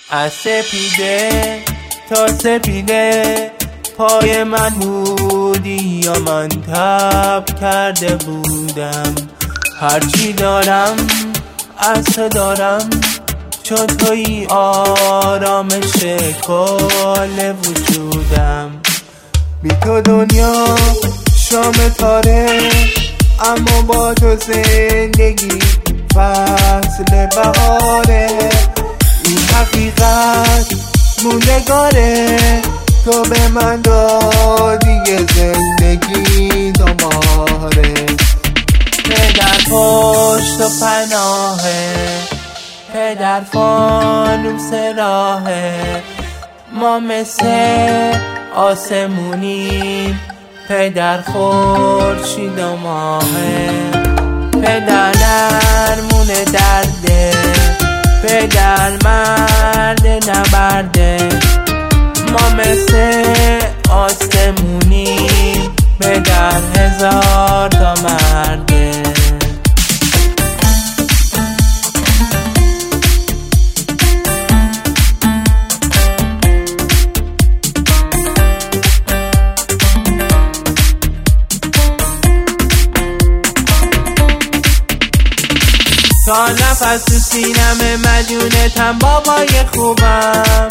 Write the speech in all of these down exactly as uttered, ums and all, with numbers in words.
از سپیده تا سپیده پای من بودی یا من تب کرده بودم. هرچی دارم از تو دارم چون توی آرامش کل وجودم. بی تو دنیا شام تاره اما با تو زندگی فصل بهاره. این حقیقت موندگاره تو به من دادی زندگی دوباره. پدر پشت و پناهه، پدر فانوس راهه، ما مثل آسمونیم، پدر خورشید و ماهه. پدر درمون درده، پدر مرد نبرده، ما مثل آسمونیم، پدر هزار تا مرده. تا نفس تو سینمه مدیونتم بابای خوبم.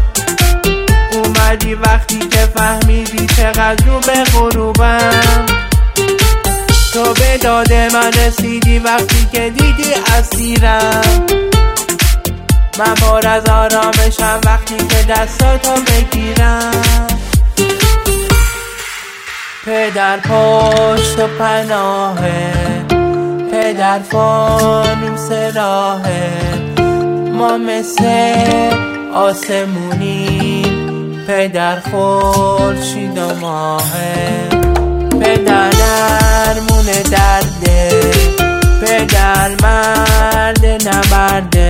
اومدی وقتی که فهمیدی چقدر رو به غروبم. تو به داد من رسیدی وقتی که دیدی اسیرم. من پر از آرامشم وقتی که دستاتو بگیرم. پدر پشت و پناهه، پدر فانوس راهه، ما مثل آسمونیم، پدر خورشید و ماهه. پدر درمون درده، پدر مرد نبرده،